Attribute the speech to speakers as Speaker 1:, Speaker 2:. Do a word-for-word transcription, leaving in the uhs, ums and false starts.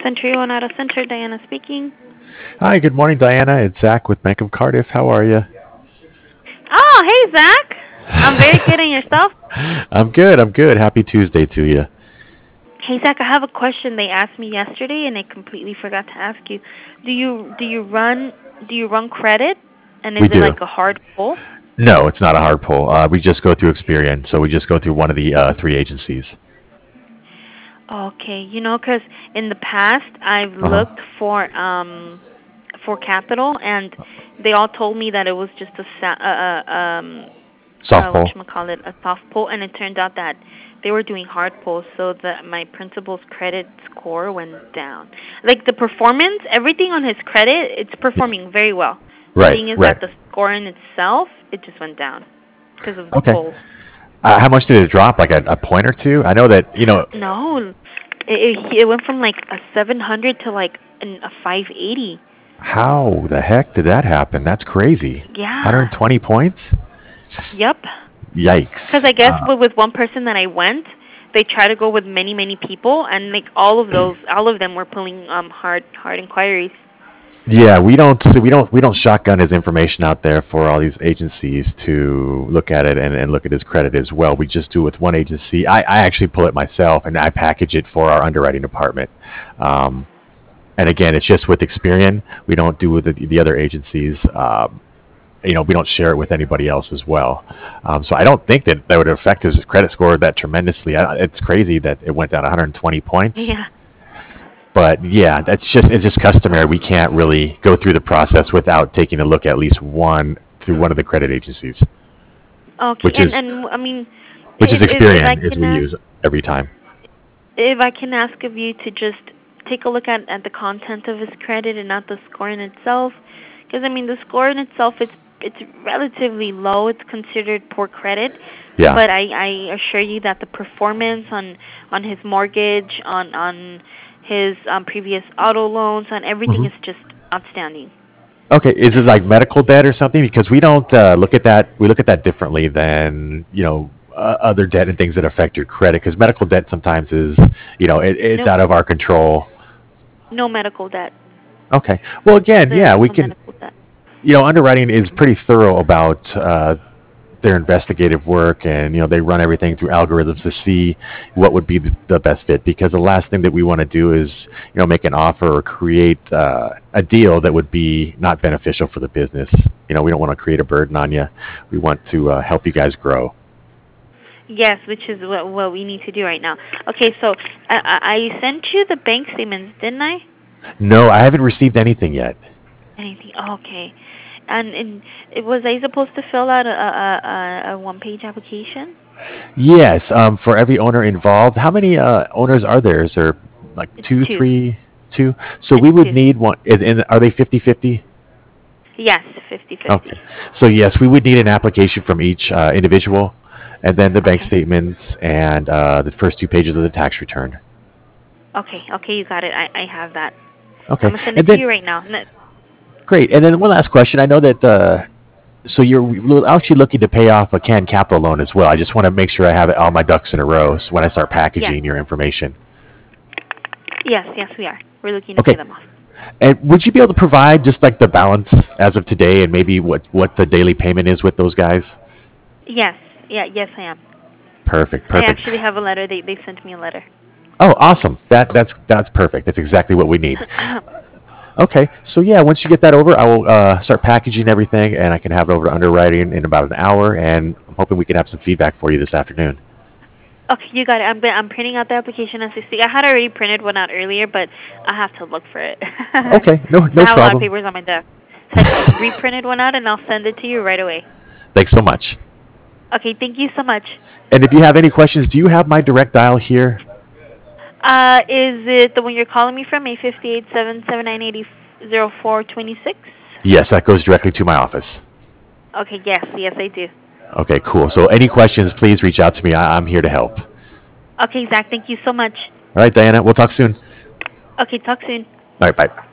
Speaker 1: Century One Auto Center, Diana speaking.
Speaker 2: Hi, good morning, Diana. It's Zach with Bank of Cardiff. How are you?
Speaker 1: Oh, hey, Zach. I'm very good, and yourself?
Speaker 2: I'm good. I'm good. Happy Tuesday to you.
Speaker 1: Hey, Zach, I have a question they asked me yesterday, and I completely forgot to ask you. Do you do you run do you run credit, and is
Speaker 2: We
Speaker 1: it
Speaker 2: do.
Speaker 1: like a hard pull?
Speaker 2: No, it's not a hard pull. Uh, we just go through Experian, so we just go through one of the uh, three agencies.
Speaker 1: Okay, you know, 'cause in the past I've
Speaker 2: Uh huh.
Speaker 1: looked for um for capital, and they all told me that it was just a sa- uh, uh, um uh,
Speaker 2: Soft pull.
Speaker 1: whatchamacallit, a soft pull, and it turned out that they were doing hard pulls, so that my principal's credit score went down. Like the performance, everything on his credit, it's performing very well. The
Speaker 2: Right.
Speaker 1: thing is
Speaker 2: Right.
Speaker 1: that the score in itself, it just went down because of the
Speaker 2: Okay.
Speaker 1: pulls.
Speaker 2: Uh, how much did it drop? Like a, a point or two? I know that you know.
Speaker 1: No, it, it it went from like a seven hundred to like an, a five eighty.
Speaker 2: How the heck did that happen? That's crazy.
Speaker 1: Yeah.
Speaker 2: one hundred twenty points?
Speaker 1: Yep.
Speaker 2: Yikes.
Speaker 1: Because I guess
Speaker 2: Uh,
Speaker 1: with, with one person that I went, they try to go with many many people, and like all of those, all of them were pulling um hard hard inquiries.
Speaker 2: Yeah, we don't so we don't we don't shotgun his information out there for all these agencies to look at it and, and look at his credit as well. We just do it with one agency. I, I actually pull it myself and I package it for our underwriting department. Um, and again, it's just with Experian. We don't do with the, the other agencies. Um, you know, we don't share it with anybody else as well. Um, so I don't think that that would affect his credit score that tremendously. I, it's crazy that it went down one hundred twenty points.
Speaker 1: Yeah.
Speaker 2: But yeah, that's just it's just customary. We can't really go through the process without taking a look at least one through one of the credit agencies,
Speaker 1: Okay,
Speaker 2: which is
Speaker 1: and and I mean,
Speaker 2: which is
Speaker 1: if if, if I
Speaker 2: Experian, is
Speaker 1: can
Speaker 2: we
Speaker 1: ask,
Speaker 2: use every time.
Speaker 1: if I can ask of you to just take a look at at the content of his credit and not the score in itself, because I mean the score in itself, it's it's relatively low. It's considered poor credit,
Speaker 2: Yeah.
Speaker 1: but I I assure you that the performance on on his mortgage, on on his um, previous auto loans, on everything
Speaker 2: hmm
Speaker 1: is just outstanding.
Speaker 2: Okay, is it like medical debt or something? Because we don't uh, look at that. We look at that differently than you know uh, other debt and things that affect your credit. Because medical debt sometimes is you know it, it's
Speaker 1: No
Speaker 2: out of our control.
Speaker 1: no medical debt.
Speaker 2: Okay. Well, again,
Speaker 1: There
Speaker 2: yeah,
Speaker 1: is
Speaker 2: we
Speaker 1: no
Speaker 2: can.
Speaker 1: medical debt.
Speaker 2: You know, underwriting is pretty thorough about uh, their investigative work, and you know they run everything through algorithms to see what would be the, the best fit, because the last thing that we want to do is you know make an offer or create uh, a deal that would be not beneficial for the business. You know, we don't want to create a burden on you. We want to uh, help you guys grow.
Speaker 1: Yes, which is what what we need to do right now. Okay, so I I I sent you the bank statements, didn't I?
Speaker 2: No, I haven't received anything yet.
Speaker 1: Anything? Okay. And and it, was I supposed to fill out a a, a, a one page application?
Speaker 2: Yes, um, for every owner involved. How many uh, owners are there? Is there like
Speaker 1: It's
Speaker 2: two,
Speaker 1: two.
Speaker 2: three, two? So
Speaker 1: It's
Speaker 2: we would
Speaker 1: two.
Speaker 2: need one. And and are they fifty-fifty?
Speaker 1: Yes, fifty fifty.
Speaker 2: Okay. So yes, we would need an application from each uh, individual, and then the bank
Speaker 1: Okay.
Speaker 2: statements and uh, the first two pages of the tax return.
Speaker 1: Okay. Okay, you got it. I I have that.
Speaker 2: Okay.
Speaker 1: I'm gonna send it
Speaker 2: And
Speaker 1: to
Speaker 2: then
Speaker 1: you right now. N-
Speaker 2: great. And then one last question. I know that uh, so you're actually looking to pay off a canned capital loan as well. I just want to make sure I have all my ducks in a row so when I start
Speaker 1: Yes.
Speaker 2: packaging your information.
Speaker 1: Yes. Yes, we are. We're looking to
Speaker 2: Okay.
Speaker 1: pay them off.
Speaker 2: And would you be able to provide just like the balance as of today and maybe what what the daily payment is with those guys?
Speaker 1: Yes. Yeah. Yes, I am.
Speaker 2: Perfect.
Speaker 1: I
Speaker 2: Perfect.
Speaker 1: actually have a letter. They they sent me a letter.
Speaker 2: Oh, awesome. That that's that's perfect. That's exactly what we need. Okay, so yeah, once you get that over, I will uh, start packaging everything, and I can have it over to underwriting in about an hour. And I'm hoping we can have some feedback for you this afternoon.
Speaker 1: Okay, you got it. I'm I'm printing out the application as we speak. I had already printed one out earlier, but I have to look for it.
Speaker 2: Okay, no
Speaker 1: I
Speaker 2: no
Speaker 1: have a lot of
Speaker 2: problem.
Speaker 1: papers on my desk. So I just reprinted one out, and I'll send it to you right away.
Speaker 2: Thanks so much.
Speaker 1: Okay, thank you so much.
Speaker 2: And if you have any questions, do you have my direct dial here?
Speaker 1: Uh, is it the one you're calling me from, eight five eight, seven seven nine, eight zero four two six?
Speaker 2: Yes, that goes directly to my office.
Speaker 1: Okay, yes, yes, I do.
Speaker 2: Okay, cool. So any questions, please reach out to me. I- I'm here to help.
Speaker 1: Okay, Zach, thank you so much.
Speaker 2: All right, Diana, we'll talk soon.
Speaker 1: Okay, talk soon.
Speaker 2: All right, bye.